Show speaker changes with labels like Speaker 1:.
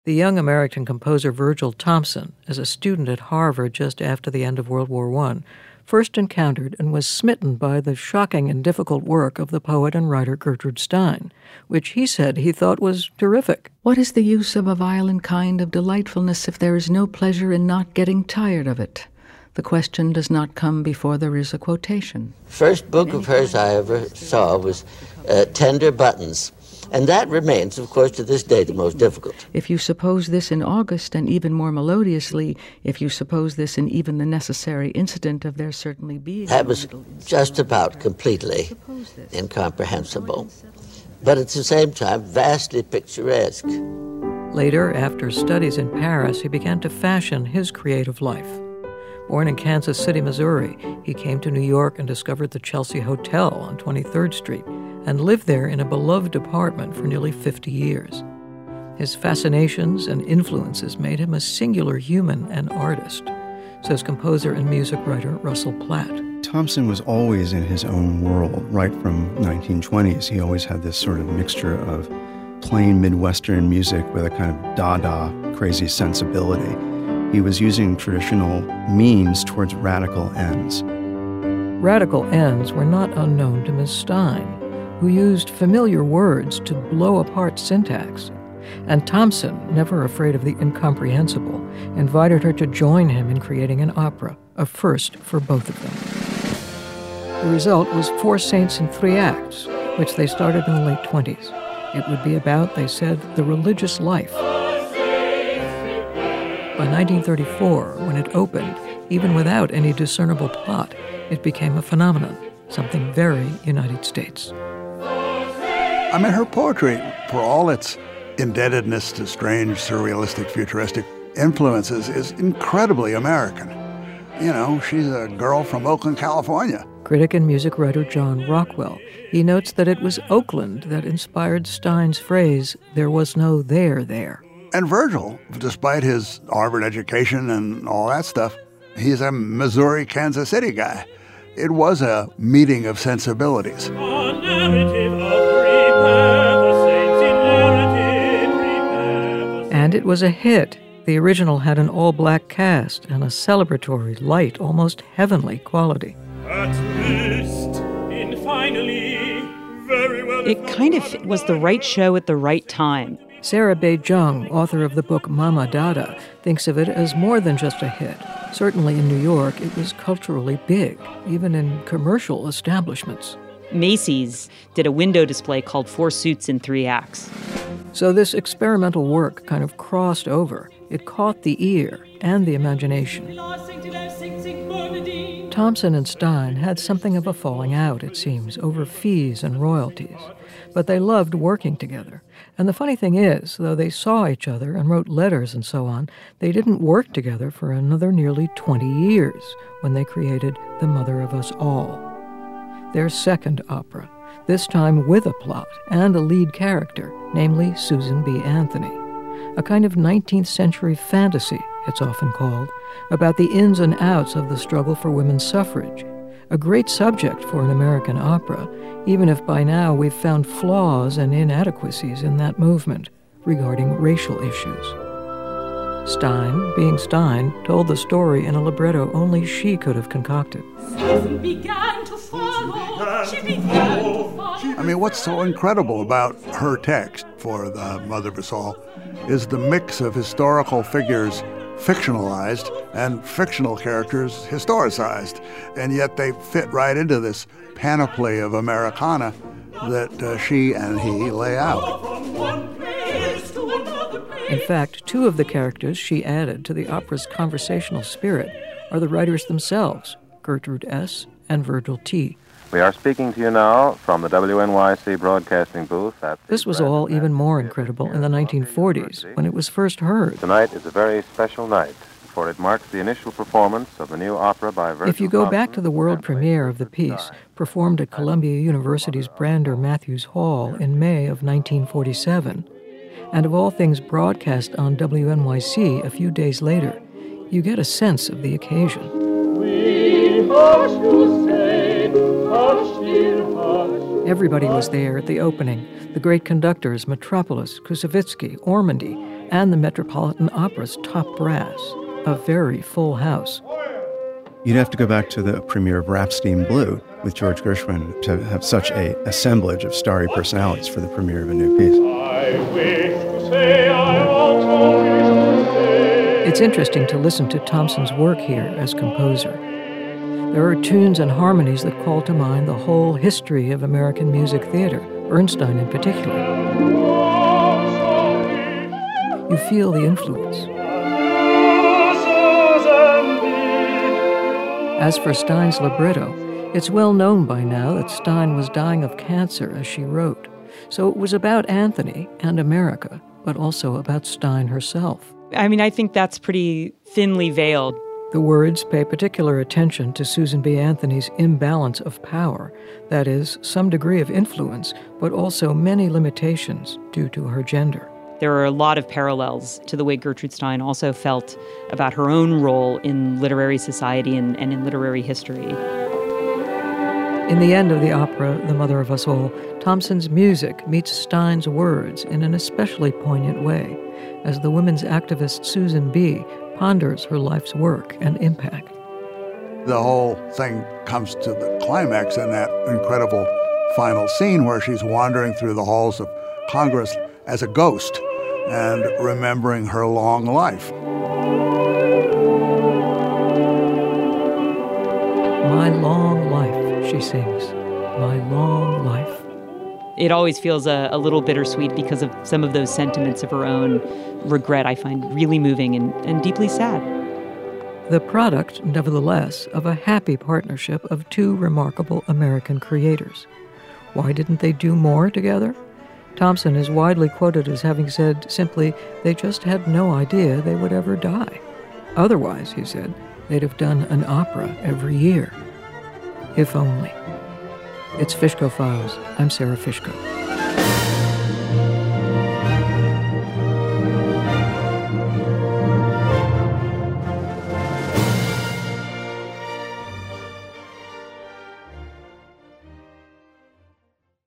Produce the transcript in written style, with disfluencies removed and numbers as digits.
Speaker 1: The young American composer Virgil Thomson, as a student at Harvard just after the end of World War I, first encountered and was smitten by the shocking and difficult work of the poet and writer Gertrude Stein, which he said he thought was terrific.
Speaker 2: What is the use of a violent kind of delightfulness if there is no pleasure in not getting tired of it? The question does not come before there is a quotation.
Speaker 3: First book of hers I ever saw was Tender Buttons. And that remains, of course, to this day, the most difficult.
Speaker 2: If you suppose this in August, and even more melodiously, if you suppose this in even the necessary incident of there certainly being...
Speaker 3: That was just about completely incomprehensible, but at the same time, vastly picturesque.
Speaker 1: Later, after studies in Paris, he began to fashion his creative life. Born in Kansas City, Missouri, he came to New York and discovered the Chelsea Hotel on 23rd Street, and lived there in a beloved apartment for nearly 50 years. His fascinations and influences made him a singular human and artist, says composer and music writer Russell Platt.
Speaker 4: Thomson was always in his own world, right from 1920s. He always had this sort of mixture of plain Midwestern music with a kind of Dada, crazy sensibility. He was using traditional means towards radical ends.
Speaker 1: Radical ends were not unknown to Miss Stein, who used familiar words to blow apart syntax. And Thomson, never afraid of the incomprehensible, invited her to join him in creating an opera, a first for both of them. The result was Four Saints in Three Acts, which they started in the late 20s. It would be about, they said, the religious life. By 1934, when it opened, even without any discernible plot, it became a phenomenon, something very United States.
Speaker 5: I mean, her poetry, for all its indebtedness to strange, surrealistic, futuristic influences, is incredibly American. You know, she's a girl from Oakland, California.
Speaker 1: Critic and music writer John Rockwell, he notes that it was Oakland that inspired Stein's phrase, "There was no there there."
Speaker 5: And Virgil, despite his Harvard education and all that stuff, he's a Missouri, Kansas City guy. It was a meeting of sensibilities.
Speaker 1: And it was a hit. The original had an all-black cast and a celebratory, light, almost heavenly quality.
Speaker 6: It kind of was the right show at the right time.
Speaker 1: Sarah Bay Jung, author of the book Mama Dada, thinks of it as more than just a hit. Certainly in New York, it was culturally big, even in commercial establishments.
Speaker 6: Macy's did a window display called Four Suits in Three Acts.
Speaker 1: So this experimental work kind of crossed over. It caught the ear and the imagination. Thomson and Stein had something of a falling out, it seems, over fees and royalties. But they loved working together. And the funny thing is, though they saw each other and wrote letters and so on, they didn't work together for another nearly 20 years when they created The Mother of Us All. Their second opera, this time with a plot and a lead character, namely Susan B. Anthony. A kind of 19th century fantasy, it's often called, about the ins and outs of the struggle for women's suffrage. A great subject for an American opera, even if by now we've found flaws and inadequacies in that movement regarding racial issues. Stein, being Stein, told the story in a libretto only she could have concocted.
Speaker 5: I mean, what's so incredible about her text for The Mother of Us All is the mix of historical figures fictionalized and fictional characters historicized. And yet they fit right into this panoply of Americana that she and he lay out.
Speaker 1: In fact, two of the characters she added to the opera's conversational spirit are the writers themselves, Gertrude S. and Virgil T.
Speaker 7: We are speaking to you now from the WNYC broadcasting booth.
Speaker 1: This was all even more incredible in the 1940s, when it was first heard.
Speaker 7: Tonight is a very special night, for it marks the initial performance of the new opera by Virgil.
Speaker 1: If you go back to the world premiere of the piece, performed at Columbia University's Brander Matthews Hall in May of 1947, and of all things broadcast on WNYC a few days later, you get a sense of the occasion. Everybody was there at the opening. The great conductors, Metropolis, Koussevitzky, Ormandy, and the Metropolitan Opera's top brass, a very full house.
Speaker 4: You'd have to go back to the premiere of Rhapsody in Blue with George Gershwin to have such a assemblage of starry personalities for the premiere of a new piece.
Speaker 1: It's interesting to listen to Thompson's work here as composer. There are tunes and harmonies that call to mind the whole history of American music theater, Bernstein in particular. You feel the influence. As for Stein's libretto, it's well known by now that Stein was dying of cancer as she wrote. So it was about Anthony and America, but also about Stein herself.
Speaker 6: I mean, I think that's pretty thinly veiled.
Speaker 1: The words pay particular attention to Susan B. Anthony's imbalance of power, that is, some degree of influence, but also many limitations due to her gender.
Speaker 6: There are a lot of parallels to the way Gertrude Stein also felt about her own role in literary society and in literary history.
Speaker 1: In the end of the opera, The Mother of Us All, Thompson's music meets Stein's words in an especially poignant way, as the women's activist Susan B. ponders her life's work and impact.
Speaker 5: The whole thing comes to the climax in that incredible final scene where she's wandering through the halls of Congress as a ghost and remembering her long life.
Speaker 1: My long life, she sings. My long life.
Speaker 6: It always feels a little bittersweet because of some of those sentiments of her own regret I find really moving and deeply sad.
Speaker 1: The product, nevertheless, of a happy partnership of two remarkable American creators. Why didn't they do more together? Thompson is widely quoted as having said simply, they just had no idea they would ever die. Otherwise, he said, they'd have done an opera every year. If only. It's Fishko Files. I'm Sarah Fishko.